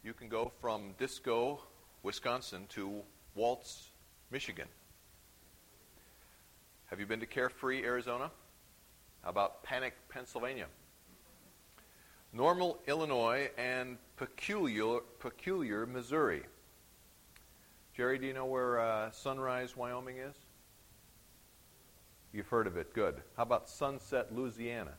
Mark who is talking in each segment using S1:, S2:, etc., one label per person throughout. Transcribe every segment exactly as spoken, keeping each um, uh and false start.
S1: you can go from Disco, Wisconsin to Waltz, Michigan. Have you been to Carefree, Arizona? How about Panic, Pennsylvania? Normal, Illinois, and Peculiar, Peculiar, Missouri. Jerry, do you know where uh, Sunrise, Wyoming is? You've heard of it. Good. How about Sunset, Louisiana?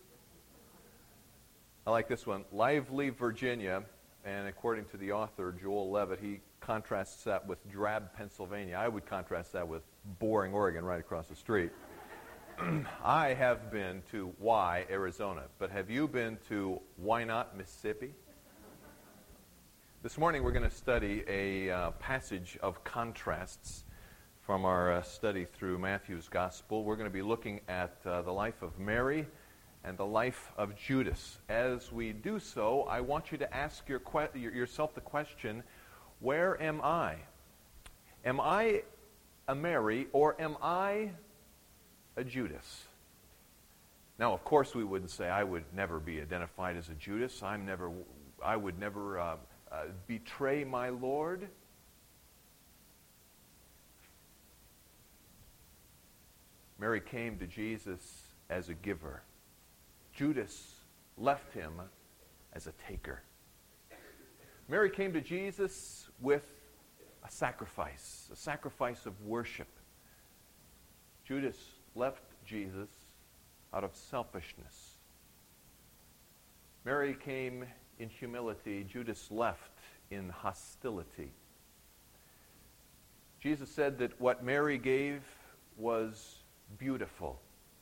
S1: I like this one. Lively, Virginia. And according to the author, Joel Levitt, he contrasts that with drab, Pennsylvania. I would contrast that with boring Oregon right across the street. I have been to Y, Arizona. But have you been to Why Not, Mississippi? This morning we're going to study a uh, passage of contrasts from our uh, study through Matthew's Gospel. We're going to be looking at uh, the life of Mary and the life of Judas. As we do so, I want you to ask your que- yourself the question, where am I? Am I a Mary or am I a Judas? Now, of course, we wouldn't say I would never be identified as a Judas. I'm never, I would never uh, uh, betray my Lord. Mary came to Jesus as a giver. Judas left him as a taker. Mary came to Jesus with a sacrifice, a sacrifice of worship. Judas left Jesus out of selfishness. Mary came in humility. Judas left in hostility. Jesus said that what Mary gave was beautiful.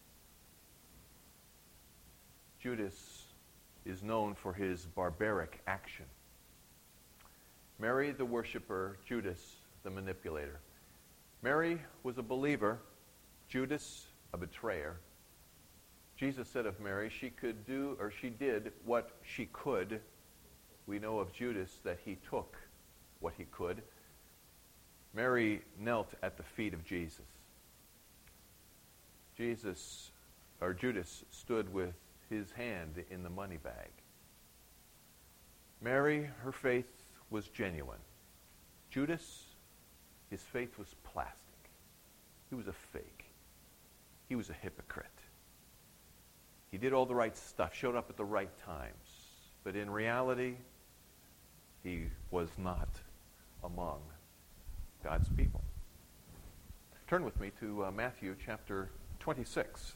S1: Judas is known for his barbaric action. Mary, the worshiper, Judas, the manipulator. Mary was a believer, Judas, a betrayer. Jesus said of Mary, she could do, or she did what she could. We know of Judas that he took what he could. Mary knelt at the feet of Jesus. Jesus, or Judas, stood with his hand in the money bag. Mary, her faith was genuine. Judas, his faith was plastic. He was a fake. He was a hypocrite. He did all the right stuff, showed up at the right times. But in reality, he was not among God's people. Turn with me to uh, Matthew chapter twenty-six.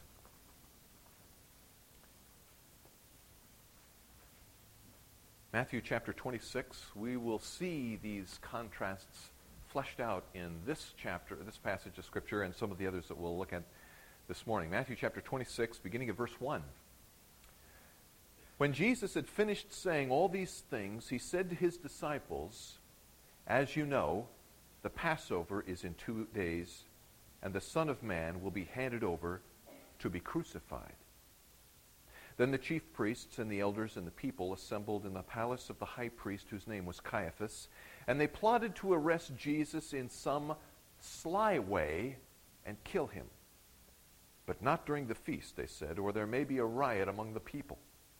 S1: Matthew chapter twenty-six, we will see these contrasts fleshed out in this chapter, this passage of Scripture, and some of the others that we'll look at this morning. Matthew chapter twenty-six, beginning at verse one. When Jesus had finished saying all these things, he said to his disciples, "As you know, the Passover is in two days, and the Son of Man will be handed over to be crucified." Then the chief priests and the elders and the people assembled in the palace of the high priest, whose name was Caiaphas, and they plotted to arrest Jesus in some sly way and kill him. But not during the feast, they said, or there may be a riot among the people.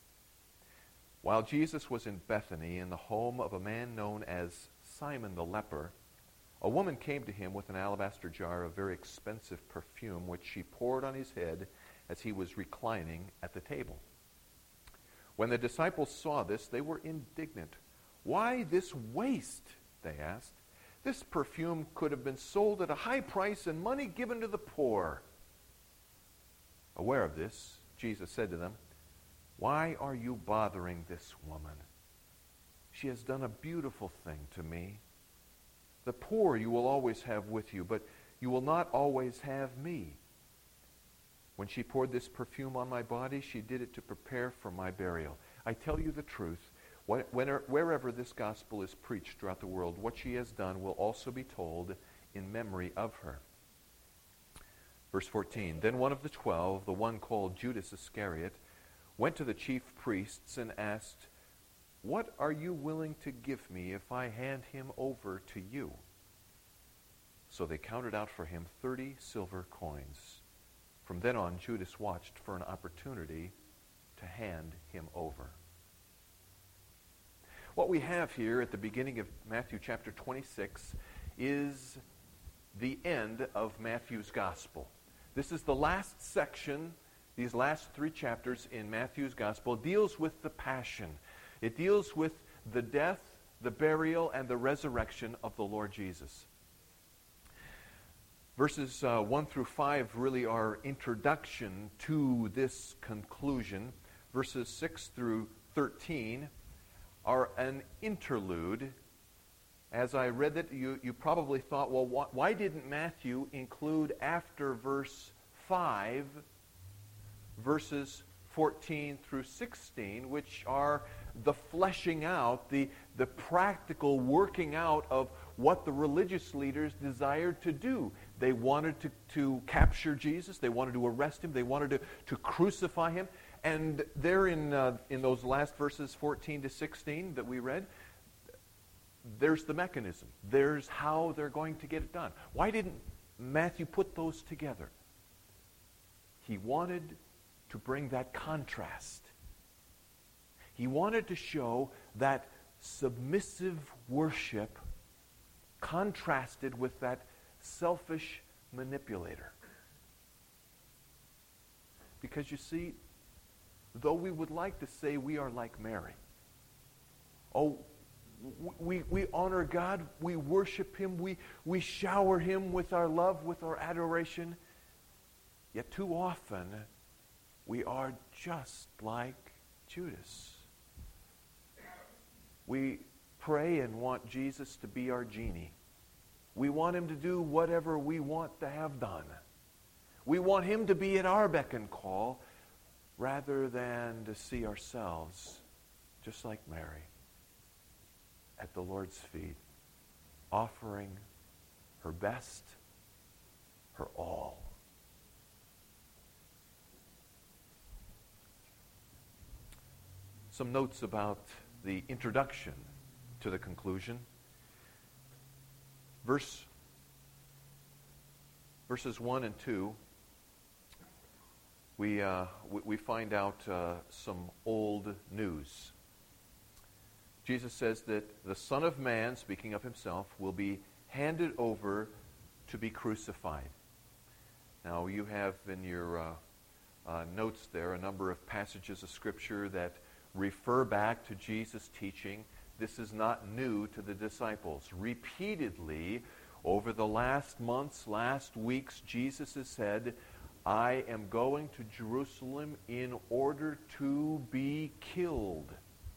S1: While Jesus was in Bethany, in the home of a man known as Simon the leper, a woman came to him with an alabaster jar of very expensive perfume, which she poured on his head as he was reclining at the table. When the disciples saw this, they were indignant. "Why this waste?" they asked. "This perfume could have been sold at a high price and money given to the poor." Aware of this, Jesus said to them, "Why are you bothering this woman? She has done a beautiful thing to me. The poor you will always have with you, but you will not always have me. When she poured this perfume on my body, she did it to prepare for my burial. I tell you the truth, wherever this gospel is preached throughout the world, what she has done will also be told in memory of her." Verse fourteen, Then one of the twelve, the one called Judas Iscariot, went to the chief priests and asked, "What are you willing to give me if I hand him over to you?" So they counted out for him thirty silver coins. From then on, Judas watched for an opportunity to hand him over. What we have here at the beginning of Matthew chapter twenty-six is the end of Matthew's gospel. This is the last section, these last three chapters in Matthew's gospel. It deals with the passion. It deals with the death, the burial, and the resurrection of the Lord Jesus. Verses uh, one through five really are introduction to this conclusion. Verses six through thirteen are an interlude. As I read it, you, you probably thought, well, wh- why didn't Matthew include after verse five, verses fourteen through sixteen, which are the fleshing out, the, the practical working out of what the religious leaders desired to do. They wanted to, to capture Jesus. They wanted to arrest him. They wanted to, to crucify him. And there in, uh, in those last verses, fourteen to sixteen, that we read, there's the mechanism. There's how they're going to get it done. Why didn't Matthew put those together? He wanted to bring that contrast. He wanted to show that submissive worship contrasted with that selfish manipulator. Because you see, though we would like to say we are like Mary, oh, we, we honor God, we worship him, we, we shower him with our love, with our adoration, yet too often we are just like Judas. We pray and want Jesus to be our genie. We want him to do whatever we want to have done. We want him to be at our beck and call rather than to see ourselves, just like Mary, at the Lord's feet, offering her best, her all. Some notes about the introduction to the conclusion. Verse, verses one and two, we, uh, we, we find out uh, some old news. Jesus says that the Son of Man, speaking of himself, will be handed over to be crucified. Now, you have in your uh, uh, notes there a number of passages of Scripture that refer back to Jesus' teaching. This is not new to the disciples. Repeatedly, over the last months, last weeks, Jesus has said, I am going to Jerusalem in order to be killed.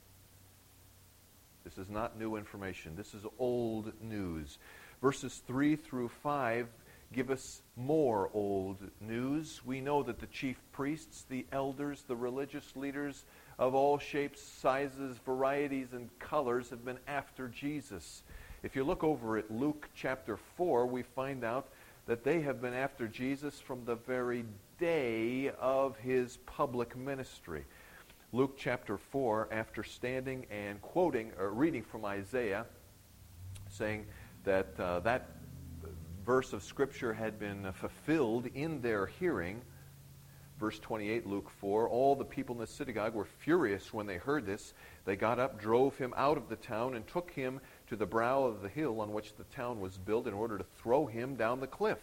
S1: This is not new information. This is old news. Verses three through five give us more old news. We know that the chief priests, the elders, the religious leaders of all shapes, sizes, varieties, and colors have been after Jesus. If you look over at Luke chapter four, we find out that they have been after Jesus from the very day of his public ministry. Luke chapter four, after standing and quoting or reading from Isaiah, saying that uh, that verse of Scripture had been uh, fulfilled in their hearing. Verse twenty-eight, Luke four, all the people in the synagogue were furious when they heard this. They got up, drove him out of the town, and took him to the brow of the hill on which the town was built in order to throw him down the cliff.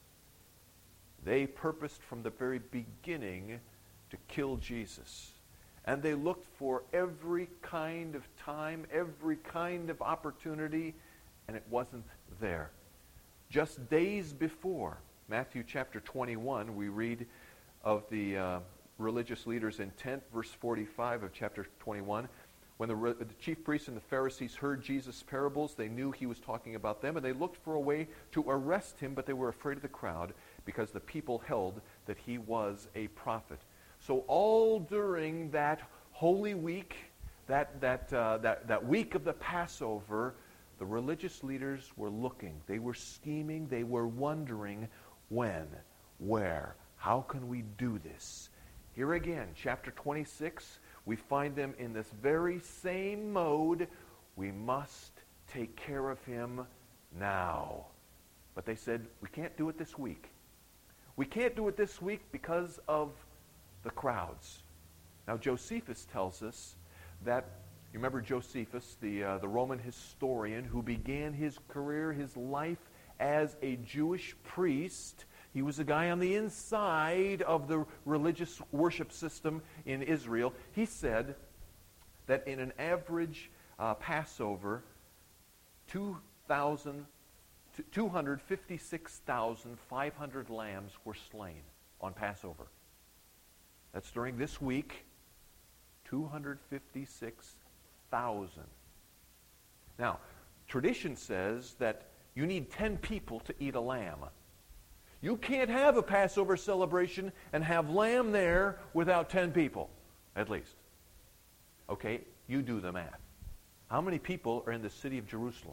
S1: They purposed from the very beginning to kill Jesus. And they looked for every kind of time, every kind of opportunity, and it wasn't there. Just days before, Matthew chapter twenty-one, we read of the uh, religious leaders' intent, verse forty-five of chapter twenty-one. When the, re- the chief priests and the Pharisees heard Jesus' parables, they knew he was talking about them, and they looked for a way to arrest him, but they were afraid of the crowd because the people held that he was a prophet. So all during that Holy Week, that, that, uh, that, that week of the Passover, the religious leaders were looking. They were scheming. They were wondering when, where, how can we do this? Here again, chapter twenty-six, we find them in this very same mode. We must take care of him now. But they said, we can't do it this week. We can't do it this week because of the crowds. Now, Josephus tells us that You remember Josephus, the, uh, the Roman historian who began his career, his life as a Jewish priest. He was a guy on the inside of the religious worship system in Israel. He said that in an average uh, Passover, two hundred fifty-six thousand five hundred lambs were slain on Passover. That's during this week, two hundred fifty-six thousand. Now, tradition says that you need ten people to eat a lamb. You can't have a Passover celebration and have lamb there without ten people, at least. Okay, you do the math. How many people are in the city of Jerusalem?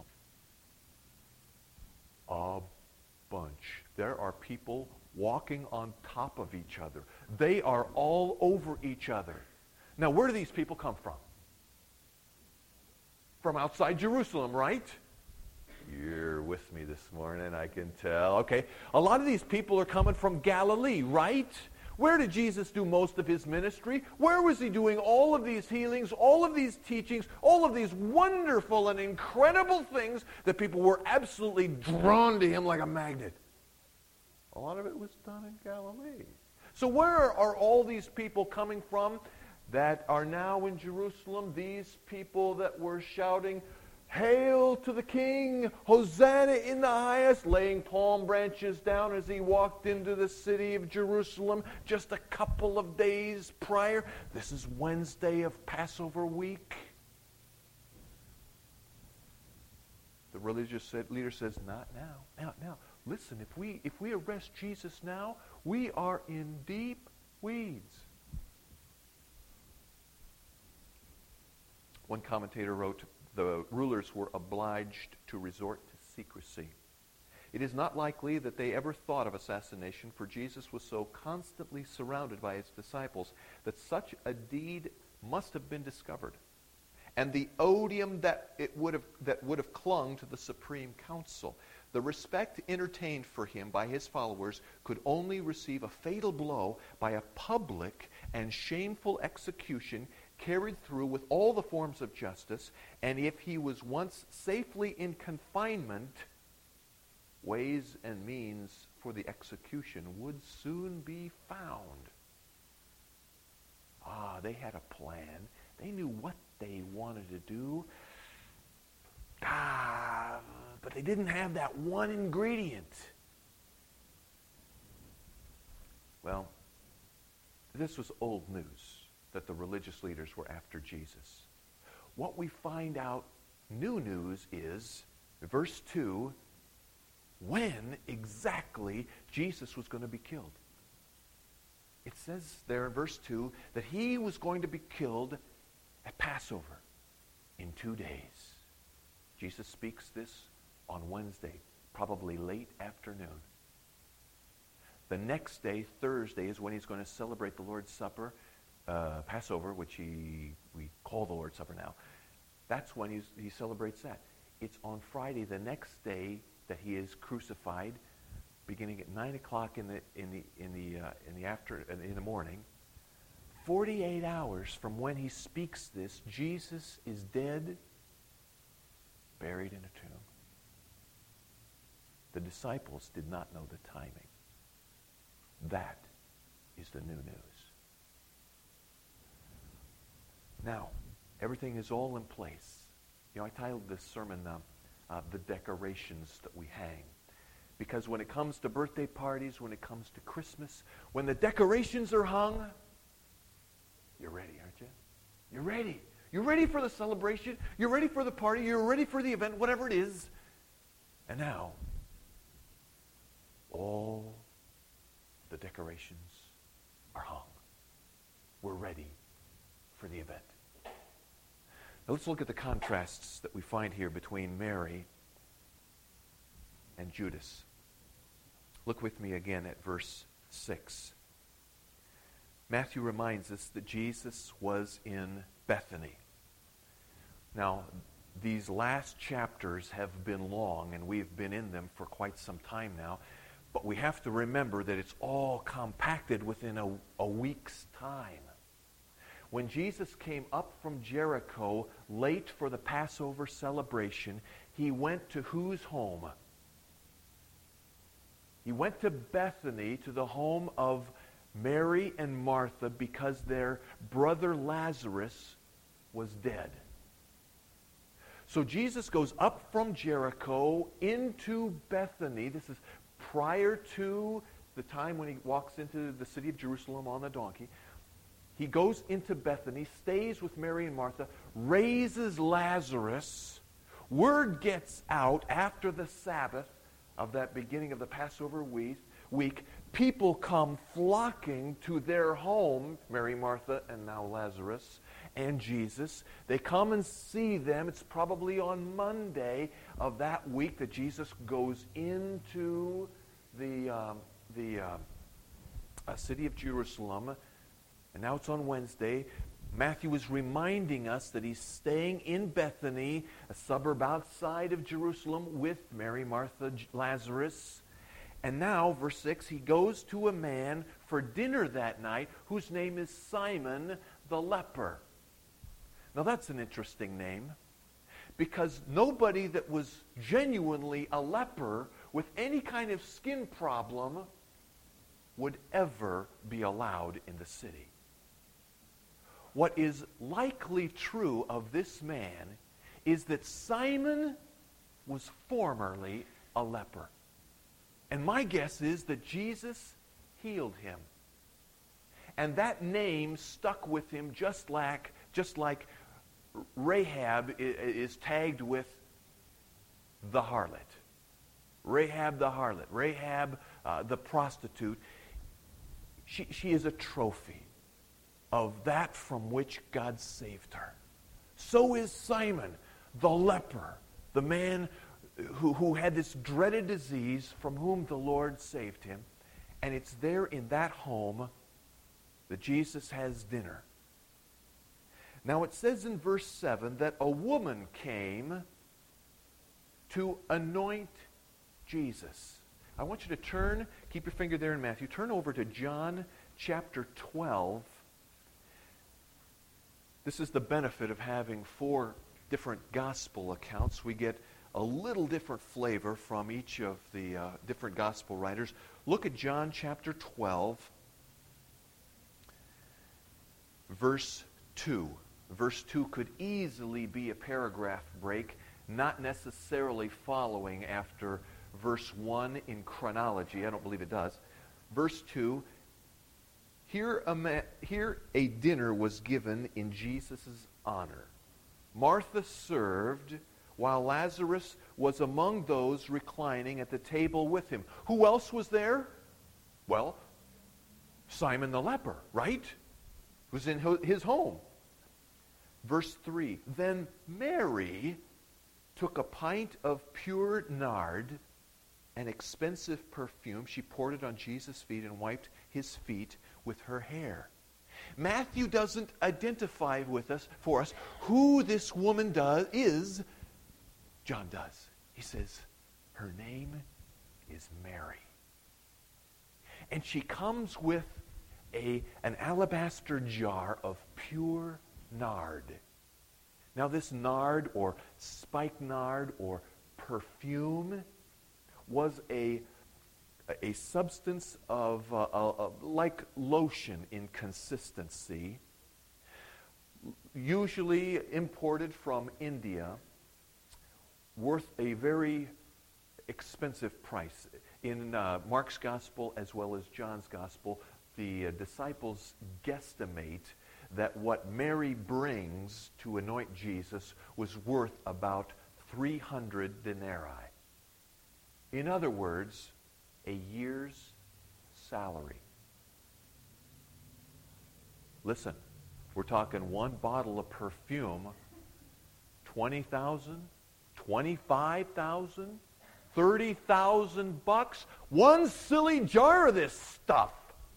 S1: A bunch. There are people walking on top of each other. They are all over each other. Now, where do these people come from? From outside Jerusalem, right? You're with me this morning, I can tell. Okay, a lot of these people are coming from Galilee, right? Where did Jesus do most of his ministry? Where was he doing all of these healings, all of these teachings, all of these wonderful and incredible things that people were absolutely drawn to him like a magnet? A lot of it was done in Galilee. So where are all these people coming from that are now in Jerusalem? These people that were shouting, "Hail to the King! Hosanna in the highest!" laying palm branches down as he walked into the city of Jerusalem just a couple of days prior. This is Wednesday of Passover week. The religious leader says, "Not now. Now, now. Listen, if we if we arrest Jesus now, we are in deep weeds." One commentator wrote, "The rulers were obliged to resort to secrecy. It is not likely that they ever thought of assassination, for Jesus was so constantly surrounded by his disciples that such a deed must have been discovered. And the odium that it would have that would have clung to the Supreme Council, the respect entertained for him by his followers, could only receive a fatal blow by a public and shameful execution carried through with all the forms of justice, and if he was once safely in confinement, ways and means for the execution would soon be found." Ah, they had a plan. They knew what they wanted to do. Ah, but they didn't have that one ingredient. Well, this was old news that the religious leaders were after Jesus. What we find out, new news, is, verse two, when exactly Jesus was going to be killed. It says there in verse two that he was going to be killed at Passover in two days. Jesus speaks this on Wednesday, probably late afternoon. The next day, Thursday, is when he's going to celebrate the Lord's Supper, Uh, Passover, which he we call the Lord's Supper now. That's when he's, he celebrates that. It's on Friday, the next day, that he is crucified, beginning at nine o'clock in the in the in the uh, in the after in the morning. Forty-eight hours from when he speaks this, Jesus is dead, buried in a tomb. The disciples did not know the timing. That is the new news. Now, everything is all in place. You know, I titled this sermon, uh, uh, The Decorations That We Hang. Because when it comes to birthday parties, when it comes to Christmas, when the decorations are hung, you're ready, aren't you? You're ready. You're ready for the celebration. You're ready for the party. You're ready for the event, whatever it is. And now, all the decorations are hung. We're ready for the event. Now let's look at the contrasts that we find here between Mary and Judas. Look with me again at verse six. Matthew reminds us that Jesus was in Bethany. Now, these last chapters have been long, and we've been in them for quite some time now, but we have to remember that it's all compacted within a, a week's time. when Jesus came up from Jericho late for the Passover celebration, he went to whose home? He went to Bethany, to the home of Mary and Martha, because their brother Lazarus was dead. So Jesus goes up from Jericho into Bethany. This is prior to the time when he walks into the city of Jerusalem on the donkey. He goes into Bethany, stays with Mary and Martha, raises Lazarus. Word gets out after the Sabbath of that beginning of the Passover week. week people come flocking to their home, Mary, Martha, and now Lazarus and Jesus. They come and see them. It's probably on Monday of that week that Jesus goes into the, um, the uh, uh, city of Jerusalem. And now it's on Wednesday. Matthew is reminding us that he's staying in Bethany, a suburb outside of Jerusalem, with Mary, Martha, Lazarus. And now, verse six, he goes to a man for dinner that night whose name is Simon the leper. Now that's an interesting name, because nobody that was genuinely a leper with any kind of skin problem would ever be allowed in the city. What is likely true of this man is that Simon was formerly a leper. And my guess is that Jesus healed him. And that name stuck with him just like, just like Rahab is tagged with the harlot. Rahab the harlot. Rahab uh, the prostitute. She, she is a trophy of that from which God saved her. So is Simon the leper, the man who, who had this dreaded disease from whom the Lord saved him. And it's there in that home that Jesus has dinner. Now it says in verse seven that a woman came to anoint Jesus. I want you to turn, keep your finger there in Matthew, turn over to John chapter twelve. This is the benefit of having four different gospel accounts. We get a little different flavor from each of the uh, different gospel writers. Look at John chapter twelve, verse two. Verse two could easily be a paragraph break, not necessarily following after verse one in chronology. I don't believe it does. Verse two, here a, ma- here a dinner was given in Jesus' honor. Martha served, while Lazarus was among those reclining at the table with him. Who else was there? Well, Simon the leper, right? Who's in his home. Verse three, then Mary took a pint of pure nard, an expensive perfume. She poured it on Jesus' feet and wiped his feet with her hair. Matthew doesn't identify with us for us who this woman does is. John does. He says, her name is Mary. And she comes with a, an alabaster jar of pure nard. Now this nard or spikenard or perfume was a, a substance of uh, uh, like lotion in consistency, usually imported from India, worth a very expensive price. In uh, Mark's gospel as well as John's gospel, the uh, disciples guesstimate that what Mary brings to anoint Jesus was worth about three hundred denarii. In other words, a year's salary. Listen, we're talking one bottle of perfume, twenty thousand, twenty-five thousand, thirty thousand bucks. One silly jar of this stuff.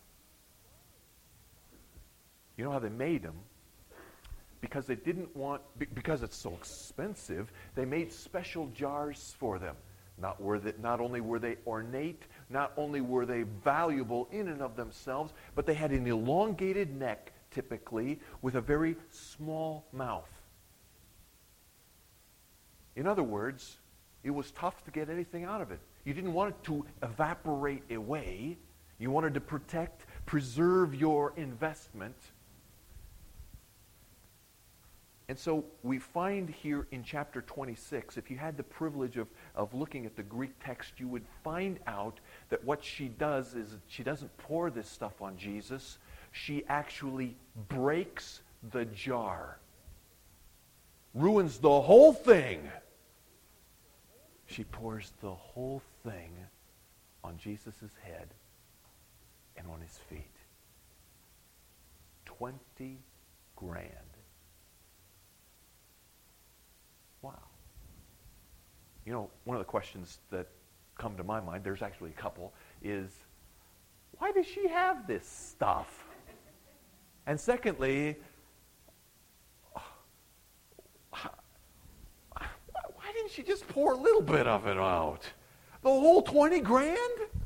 S1: You know how they made them? Because they didn't want, because it's so expensive, they made special jars for them. Not, were they, not only were they ornate, not only were they valuable in and of themselves, but they had an elongated neck typically, with a very small mouth. In other words, it was tough to get anything out of it. You didn't want it to evaporate away. You wanted to protect, preserve your investment. And so we find here in chapter twenty-six, if you had the privilege of, of looking at the Greek text, you would find out that what she does is she doesn't pour this stuff on Jesus. She actually breaks the jar. Ruins the whole thing. She pours the whole thing on Jesus' head and on his feet. Twenty grand. Wow. You know, one of the questions that come to my mind, there's actually a couple, is why does she have this stuff? And secondly, why didn't she just pour a little bit of it out? The whole twenty grand?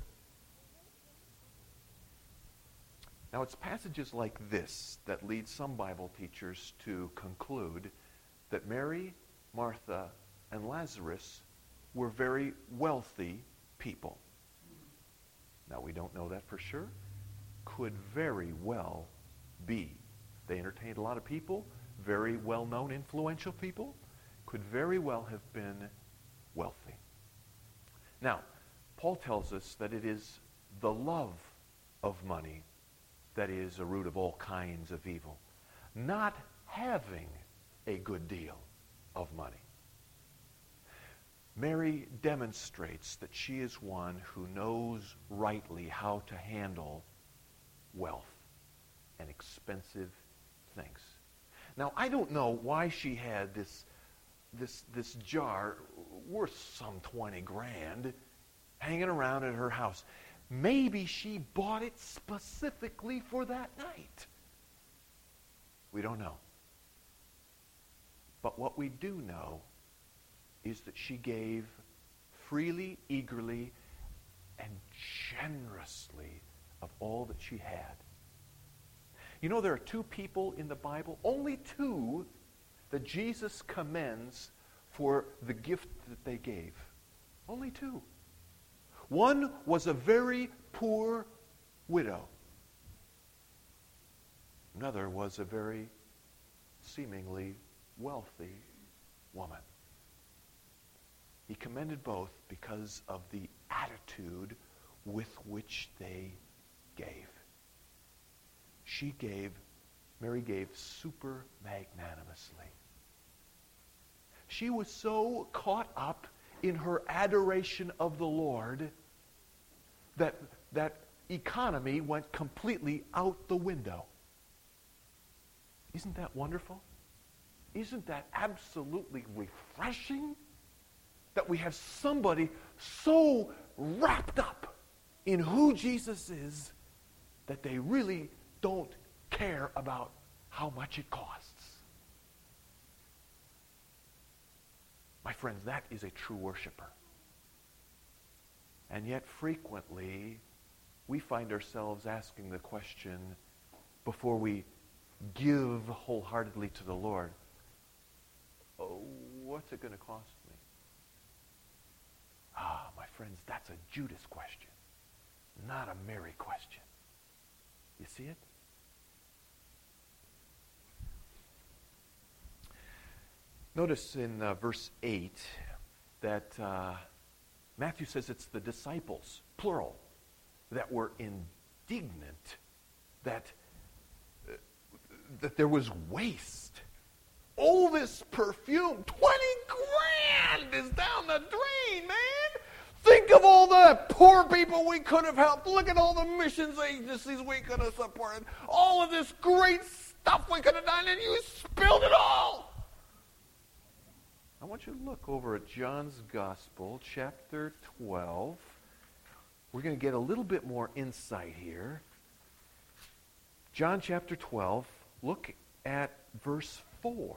S1: Now, it's passages like this that lead some Bible teachers to conclude that Mary, Martha, and Lazarus were very wealthy people. Now, we don't know that for sure. Could very well be. They entertained a lot of people, very well-known, influential people. Could very well have been wealthy. Now, Paul tells us that it is the love of money that is a root of all kinds of evil, not having a good deal of money. Mary demonstrates that she is one who knows rightly how to handle wealth and expensive things. Now, I don't know why she had this, this, this jar worth some twenty grand hanging around at her house. Maybe she bought it specifically for that night. We don't know. But what we do know is that she gave freely, eagerly, and generously of all that she had. You know, there are two people in the Bible, only two, that Jesus commends for the gift that they gave. Only two. One was a very poor widow. Another was a very seemingly wealthy woman. He commended both because of the attitude with which they gave. She gave, Mary gave super magnanimously. She was so caught up in her adoration of the Lord that that economy went completely out the window. Isn't that wonderful? Isn't that absolutely refreshing? That we have somebody so wrapped up in who Jesus is that they really don't care about how much it costs. My friends, that is a true worshiper. And yet frequently we find ourselves asking the question before we give wholeheartedly to the Lord, oh, what's it going to cost me? Ah, my friends, that's a Judas question, not a Mary question. You see it? Notice in uh, verse eight that uh, Matthew says it's the disciples, plural, that were indignant that, uh, that there was waste. All this perfume, twenty grand is down the drain, man. Think of all the poor people we could have helped. Look at all the missions agencies we could have supported. All of this great stuff we could have done, and you spilled it all. I want you to look over at John's Gospel, chapter twelve. We're going to get a little bit more insight here. John chapter twelve, look at verse four.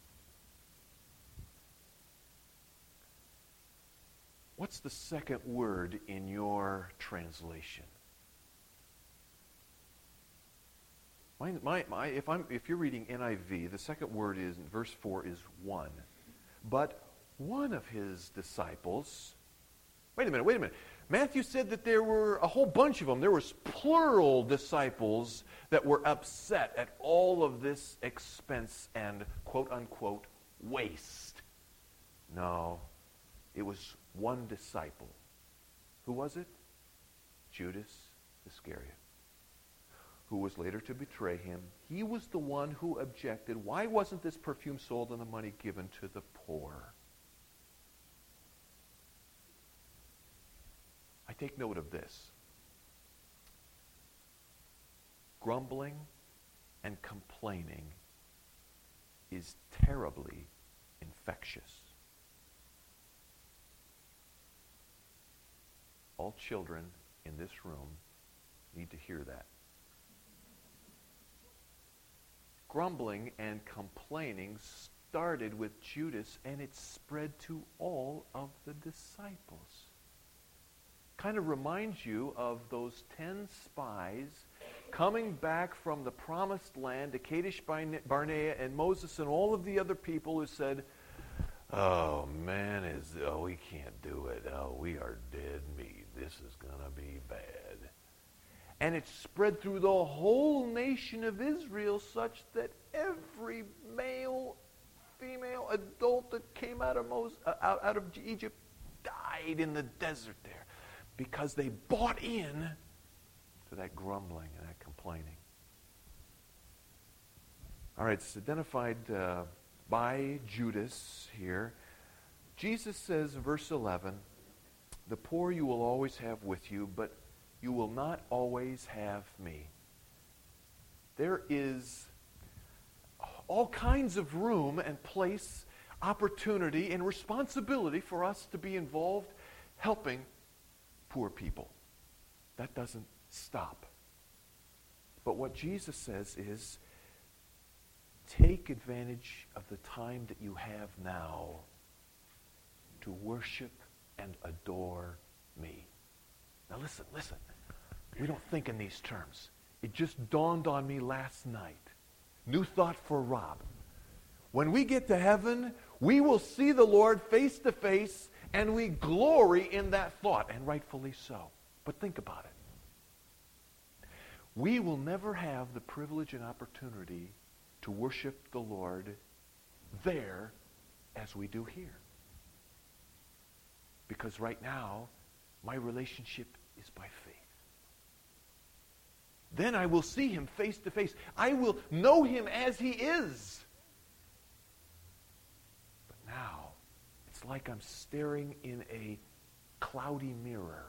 S1: What's the second word in your translation? My, my, my, if, I'm, if you're reading N I V, the second word is, in verse four, is one. But one of his disciples, wait a minute, wait a minute. Matthew said that there were a whole bunch of them. There was plural disciples that were upset at all of this expense and quote-unquote waste. No, it was one disciple. Who was it? Judas Iscariot, who was later to betray him. He was the one who objected. Why wasn't this perfume sold and the money given to the poor? I take note of this. Grumbling and complaining is terribly infectious. All children in this room need to hear that. Grumbling and complaining started with Judas, and it spread to all of the disciples. Kind of reminds you of those ten spies coming back from the promised land to Kadesh Barnea, and Moses and all of the other people who said, oh man, is oh we can't do it. Oh, we are dead meat. This is going to be bad. And it spread through the whole nation of Israel such that every male, female, adult that came out of Moses, uh, out, out of Egypt died in the desert there because they bought in to that grumbling and that complaining. All right, it's identified uh, by Judas here. Jesus says in verse eleven, the poor you will always have with you, but you will not always have me. There is all kinds of room and place, opportunity, and responsibility for us to be involved helping poor people. That doesn't stop. But what Jesus says is, take advantage of the time that you have now to worship and adore me. Now listen, listen. We don't think in these terms. It just dawned on me last night. New thought for Rob. When we get to heaven, we will see the Lord face to face, and we glory in that thought, and rightfully so. But think about it. We will never have the privilege and opportunity to worship the Lord there as we do here. Because right now, my relationship is by faith. Then I will see him face to face. I will know him as he is. But now, it's like I'm staring in a cloudy mirror.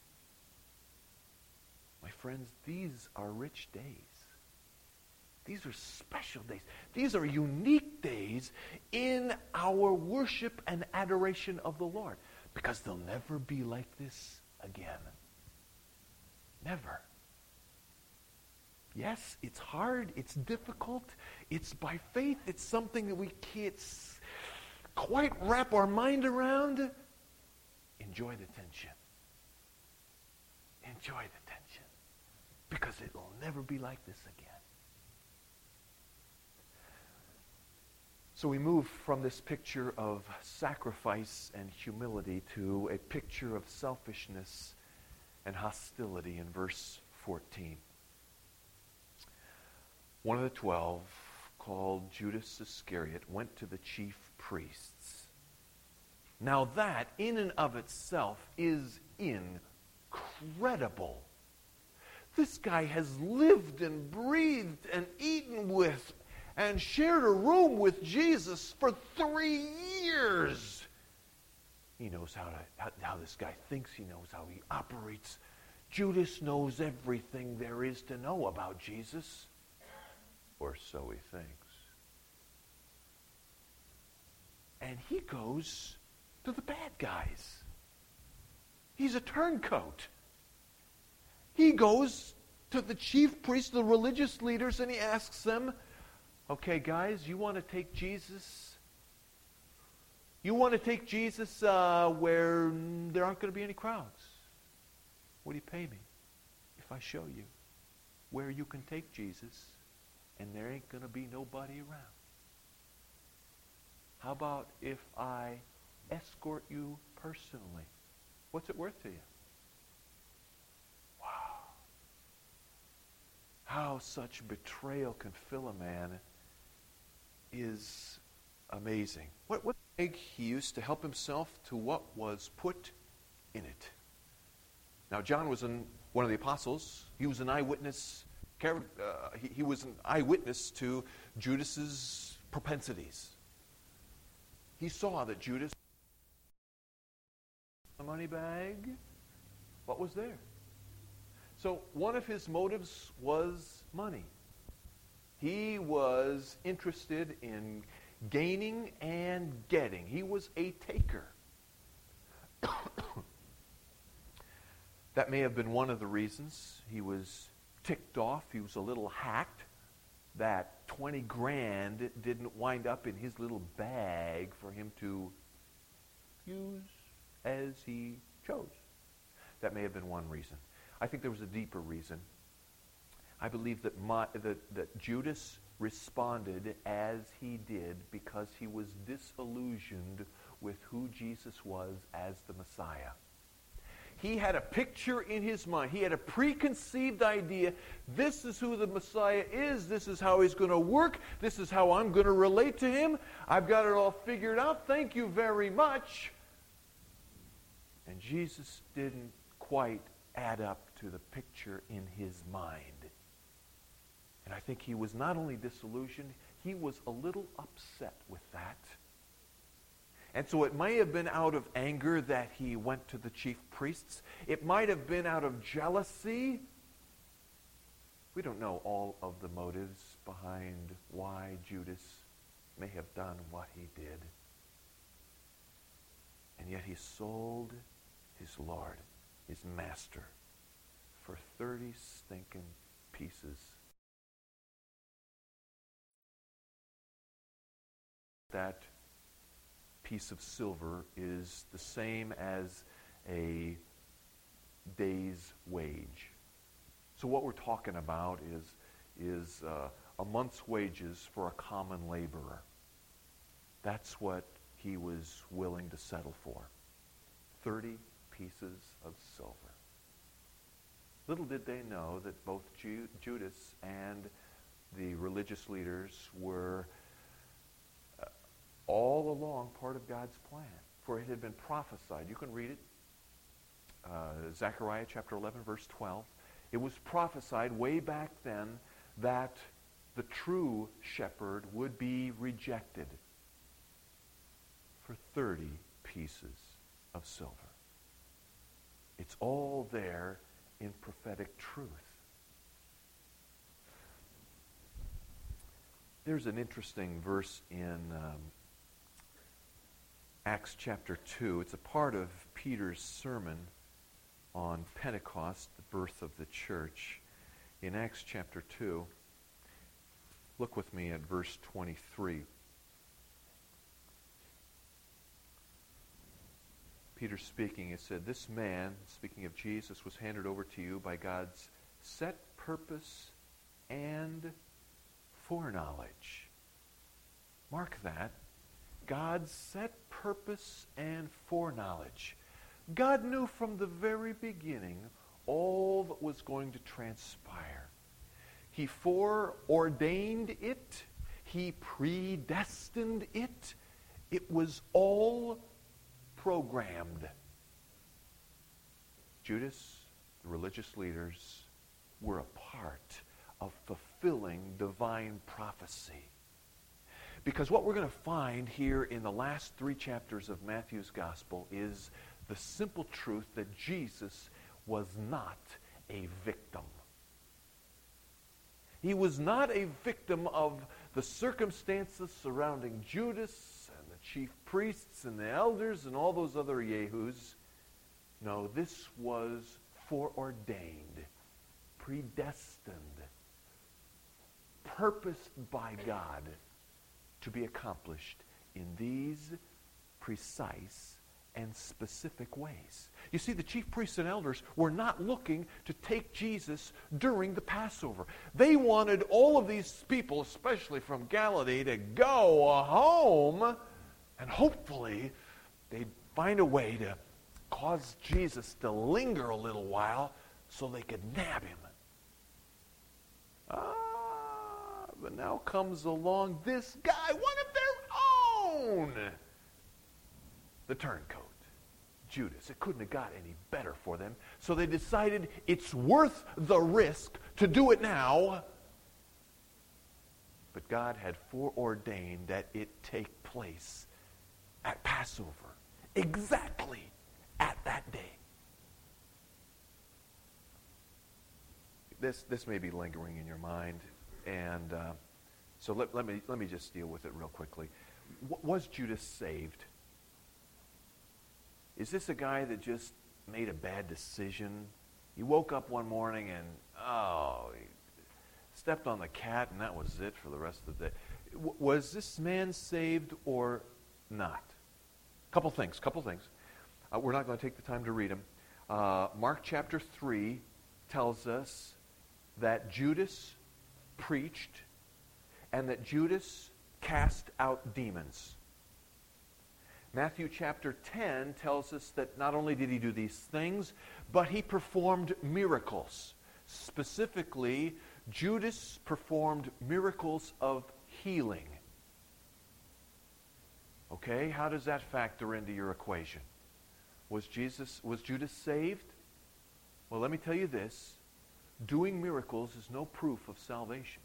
S1: My friends, these are rich days. These are special days. These are unique days in our worship and adoration of the Lord. Because they'll never be like this again. Never. Yes, it's hard. It's difficult. It's by faith. It's something that we can't quite wrap our mind around. Enjoy the tension. Enjoy the tension. Because it will never be like this again. So we move from this picture of sacrifice and humility to a picture of selfishness and hostility in verse fourteen. One of the twelve, called Judas Iscariot, went to the chief priests. Now that, in and of itself, is incredible. This guy has lived and breathed and eaten with and shared a room with Jesus for three years. He knows how, to, how, how this guy thinks. He knows how he operates. Judas knows everything there is to know about Jesus. Or so he thinks. And he goes to the bad guys. He's a turncoat. He goes to the chief priests, the religious leaders, and he asks them, okay, guys, you want to take Jesus? You want to take Jesus uh, where there aren't going to be any crowds? What do you pay me if I show you where you can take Jesus and there ain't going to be nobody around? How about if I escort you personally? What's it worth to you? Wow. How such betrayal can fill a man is amazing. What what egg he used to help himself to what was put in it. Now, John was an, one of the apostles. He was an eyewitness. Uh, he, he was an eyewitness to Judas's propensities. He saw that Judas, the money bag, what was there? So one of his motives was money. He was interested in gaining and getting. He was a taker. That may have been one of the reasons he was ticked off. He was a little hacked that twenty grand didn't wind up in his little bag for him to use as he chose. That may have been one reason. I think there was a deeper reason. I believe that, my, that, that Judas responded as he did because he was disillusioned with who Jesus was as the Messiah. He had a picture in his mind. He had a preconceived idea. This is who the Messiah is. This is how he's going to work. This is how I'm going to relate to him. I've got it all figured out. Thank you very much. And Jesus didn't quite add up to the picture in his mind. And I think he was not only disillusioned, he was a little upset with that. And so it may have been out of anger that he went to the chief priests. It might have been out of jealousy. We don't know all of the motives behind why Judas may have done what he did. And yet he sold his Lord, his master, for thirty stinking pieces. That piece of silver is the same as a day's wage. So what we're talking about is, is uh, a month's wages for a common laborer. That's what he was willing to settle for. thirty pieces of silver. Little did they know that both Ju- Judas and the religious leaders were all along part of God's plan. For it had been prophesied. You can read it. Uh, Zechariah chapter eleven, verse twelve. It was prophesied way back then that the true shepherd would be rejected for thirty pieces of silver. It's all there in prophetic truth. There's an interesting verse in um, Acts chapter two. It's a part of Peter's sermon on Pentecost, the birth of the church. In Acts chapter two, look with me at verse twenty-three. Peter speaking, it said, "This man," speaking of Jesus, "was handed over to you by God's set purpose and foreknowledge." Mark that. God's set purpose and foreknowledge. God knew from the very beginning all that was going to transpire. He foreordained it. He predestined it. It was all programmed. Judas, the religious leaders, were a part of fulfilling divine prophecy. Because what we're going to find here in the last three chapters of Matthew's Gospel is the simple truth that Jesus was not a victim. He was not a victim of the circumstances surrounding Judas and the chief priests and the elders and all those other yahoos. No, this was foreordained, predestined, purposed by God to be accomplished in these precise and specific ways. You see, the chief priests and elders were not looking to take Jesus during the Passover. They wanted all of these people, especially from Galilee, to go home, and hopefully they'd find a way to cause Jesus to linger a little while so they could nab him. Ah, but now comes along this guy, one of their own, the turncoat, Judas. It couldn't have got any better for them. So they decided it's worth the risk to do it now. But God had foreordained that it take place at Passover, exactly at that day. This this may be lingering in your mind, and uh, so let, let me let me just deal with it real quickly. W- was Judas saved? Is this a guy that just made a bad decision? He woke up one morning and, oh, he stepped on the cat and that was it for the rest of the day. W- was this man saved or not? Couple things, couple things. Uh, we're not going to take the time to read them. Uh, Mark chapter three tells us that Judas preached and that Judas cast out demons. Matthew chapter ten tells us that not only did he do these things, but he performed miracles. Specifically, Judas performed miracles of healing. Okay, how does that factor into your equation? Was Jesus, was Judas saved? Well, let me tell you this. Doing miracles is no proof of salvation.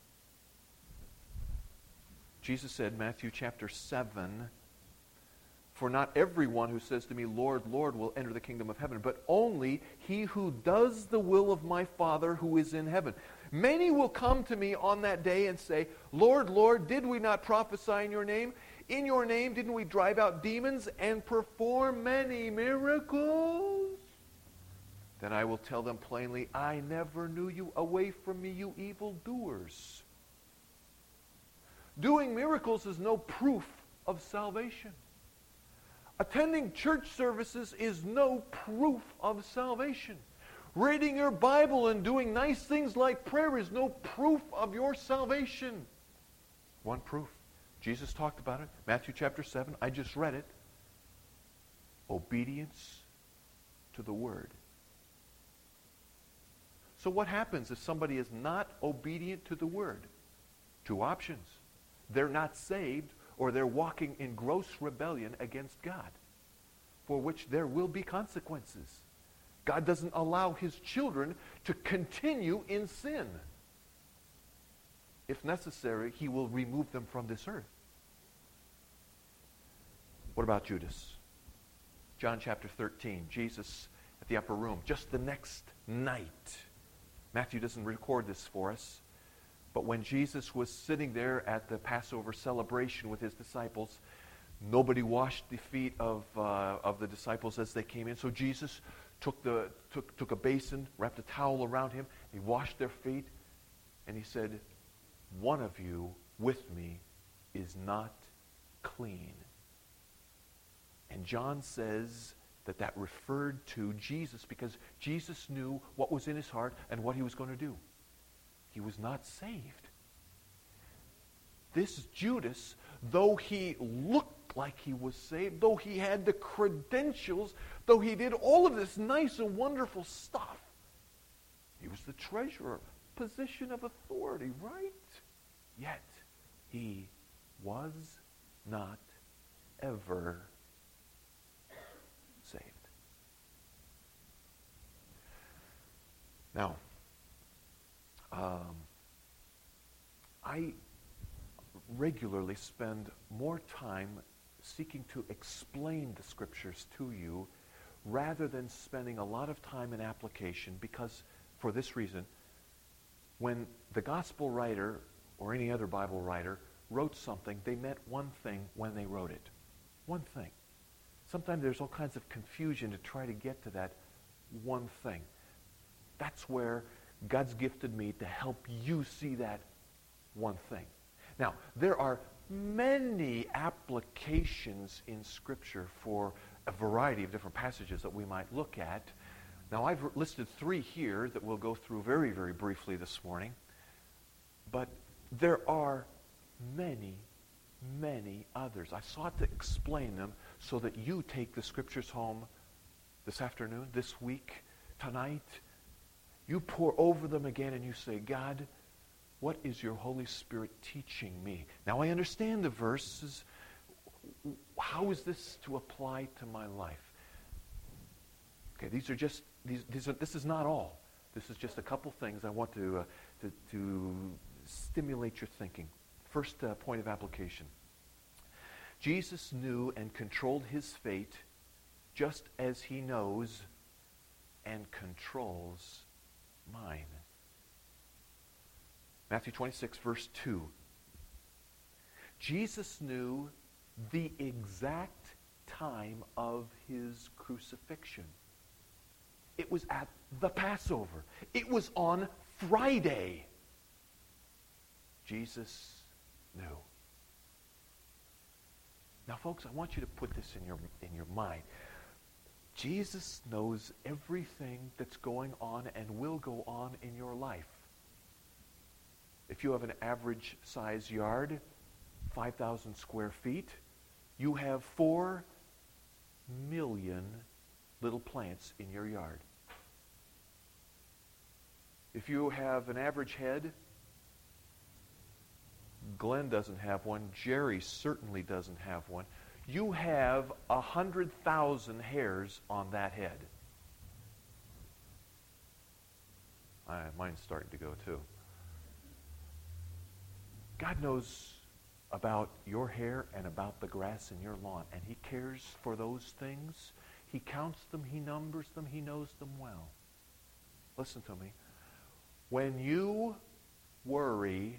S1: Jesus said, Matthew chapter seven, "For not everyone who says to me, Lord, Lord, will enter the kingdom of heaven, but only he who does the will of my Father who is in heaven. Many will come to me on that day and say, Lord, Lord, did we not prophesy in your name? In your name didn't we drive out demons and perform many miracles? Then I will tell them plainly, I never knew you. Away from me, you evildoers." Doing miracles is no proof of salvation. Attending church services is no proof of salvation. Reading your Bible and doing nice things like prayer is no proof of your salvation. One proof. Jesus talked about it. Matthew chapter seven. I just read it. Obedience to the Word. So what happens if somebody is not obedient to the Word? Two options. They're not saved, or they're walking in gross rebellion against God, for which there will be consequences. God doesn't allow his children to continue in sin. If necessary, he will remove them from this earth. What about Judas? John chapter thirteen, Jesus at the upper room, just the next night. Matthew doesn't record this for us, but when Jesus was sitting there at the Passover celebration with his disciples, nobody washed the feet of uh, of the disciples as they came in. So Jesus took the took took a basin, wrapped a towel around him, he washed their feet, and he said, "One of you with me is not clean." And John says that that referred to Jesus because Jesus knew what was in his heart and what he was going to do. He was not saved. This Judas, though he looked like he was saved, though he had the credentials, though he did all of this nice and wonderful stuff, he was the treasurer, position of authority, right? Yet he was not ever saved. Now, um, I regularly spend more time seeking to explain the Scriptures to you rather than spending a lot of time in application, because for this reason, when the gospel writer or any other Bible writer wrote something, they meant one thing when they wrote it. One thing. Sometimes there's all kinds of confusion to try to get to that one thing. That's where God's gifted me to help you see that one thing. Now, there are many applications in Scripture for a variety of different passages that we might look at. Now, I've listed three here that we'll go through very, very briefly this morning. But there are many, many others. I sought to explain them so that you take the Scriptures home this afternoon, this week, tonight. You pour over them again and you say, God, what is your Holy Spirit teaching me? Now I understand the verses. How is this to apply to my life? Okay, these are just, these, these are, this is not all. This is just a couple things I want to, uh, to, to stimulate your thinking. First uh, point of application. Jesus knew and controlled his fate just as he knows and controls mine. Matthew twenty-six, verse two. Jesus knew the exact time of his crucifixion. It was at the Passover. It was on Friday. Jesus knew. Now, folks, I want you to put this in your, in your mind. Jesus knows everything that's going on and will go on in your life. If you have an average size yard, five thousand square feet, you have four million little plants in your yard. If you have an average head, Glenn doesn't have one, Jerry certainly doesn't have one, you have a hundred thousand hairs on that head. I, mine's starting to go too. God knows about your hair and about the grass in your lawn, and he cares for those things. He counts them, he numbers them, he knows them well. Listen to me. When you worry,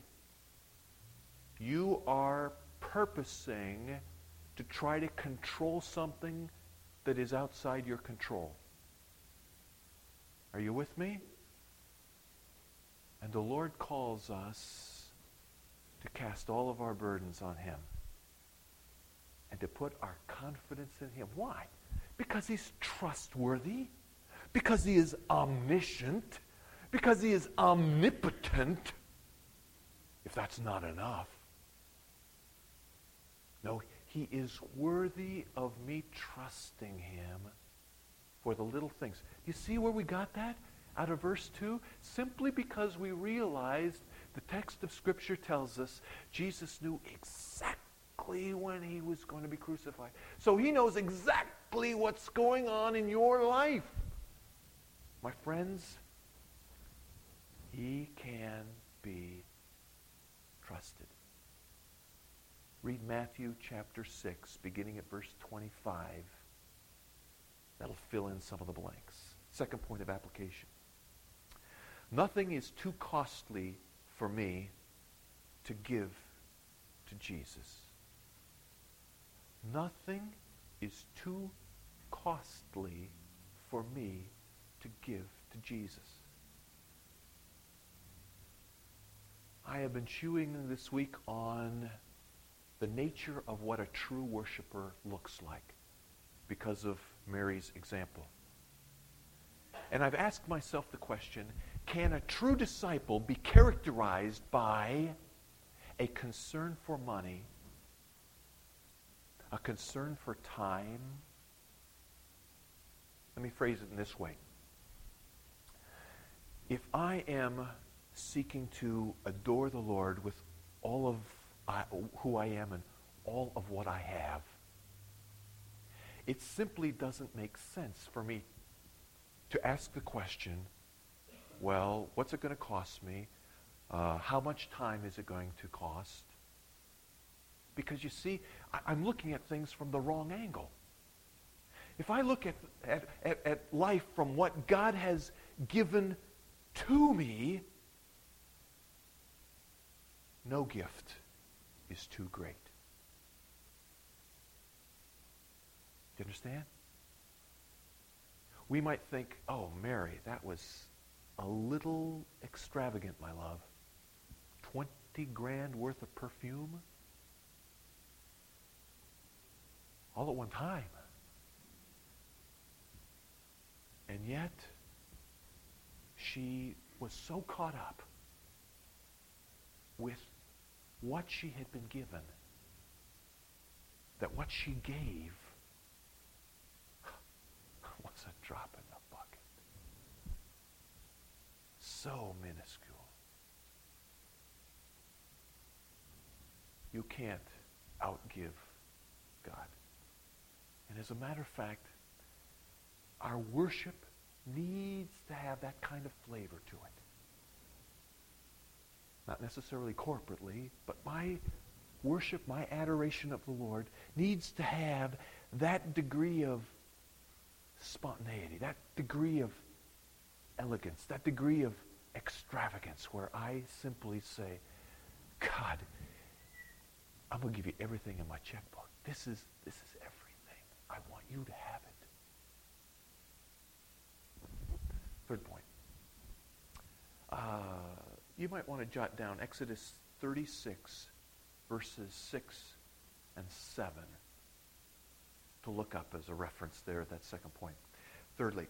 S1: you are purposing to try to control something that is outside your control. Are you with me? And the Lord calls us to cast all of our burdens on him and to put our confidence in him. Why? Because he's trustworthy, because he is omniscient, because he is omnipotent. If that's not enough, no, he is worthy of me trusting him for the little things. You see where we got that? Out of verse two? Simply because we realized the text of Scripture tells us Jesus knew exactly when he was going to be crucified. So he knows exactly what's going on in your life. My friends, he can be trusted. Read Matthew chapter six, beginning at verse twenty-five. That'll fill in some of the blanks. Second point of application. Nothing is too costly for me to give to Jesus. Nothing is too costly for me to give to Jesus. I have been chewing this week on the nature of what a true worshiper looks like because of Mary's example. And I've asked myself the question, can a true disciple be characterized by a concern for money, a concern for time? Let me phrase it in this way. If I am seeking to adore the Lord with all of I, who I am and all of what I have, it simply doesn't make sense for me to ask the question, well, what's it going to cost me? Uh, how much time is it going to cost? Because you see, I, I'm looking at things from the wrong angle. If I look at, at, at, at life from what God has given to me, no gift is too great. Do you understand? We might think, oh, Mary, that was a little extravagant, my love. Twenty grand worth of perfume? all at one time. And yet, she was so caught up with what she had been given that what she gave was a drop in the bucket. So minuscule. You can't outgive God. And as a matter of fact, our worship needs to have that kind of flavor to it. Not necessarily corporately, but my worship, my adoration of the Lord needs to have that degree of spontaneity, that degree of elegance, that degree of extravagance where I simply say, God, I'm going to give you everything in my checkbook. This is, this is everything. I want you to have it. Third point. Uh, you might want to jot down Exodus thirty-six, verses six and seven to look up as a reference there at that second point. Thirdly,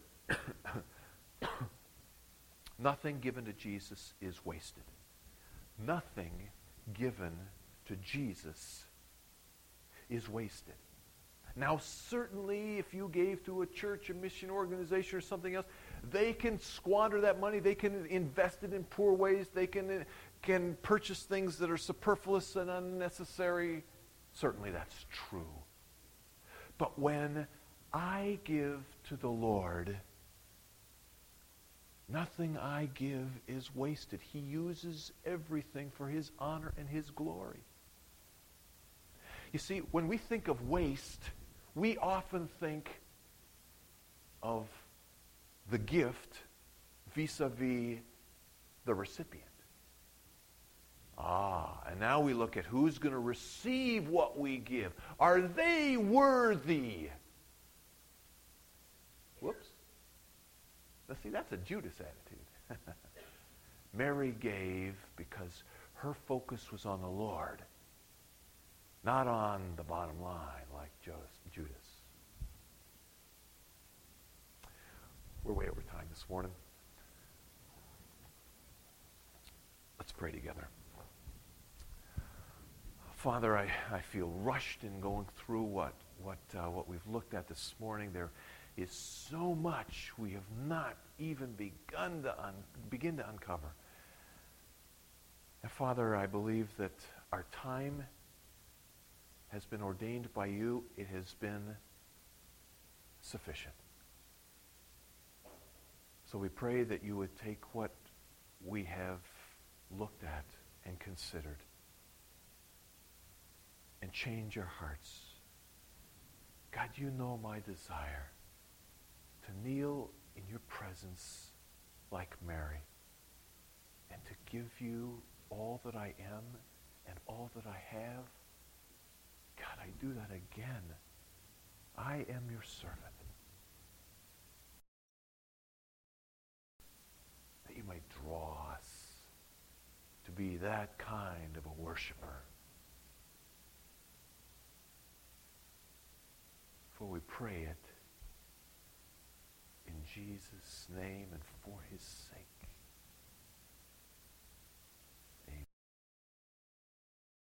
S1: nothing given to Jesus is wasted. Nothing given to Jesus is wasted. Now, certainly, if you gave to a church, a mission organization, or something else, they can squander that money. They can invest it in poor ways. They can, can purchase things that are superfluous and unnecessary. Certainly, that's true. But when I give to the Lord, nothing I give is wasted. He uses everything for His honor and His glory. You see, when we think of waste, we often think of the gift vis-a-vis the recipient. Ah, and now we look at who's going to receive what we give. Are they worthy? Whoops. Now see, that's a Judas attitude. Mary gave because her focus was on the Lord, not on the bottom line like Judas. We're way over time this morning. Let's pray together. Father, I, I feel rushed in going through what what uh, what we've looked at this morning. There is so much we have not even begun to un- begin to uncover. And Father, I believe that our time has been ordained by you. It has been sufficient. So we pray that you would take what we have looked at and considered and change our hearts. God, you know my desire to kneel in your presence like Mary and to give you all that I am and all that I have. God, I do that again. I am your servant. That you might draw us to be that kind of a worshiper. For we pray it in Jesus' name and for his sake.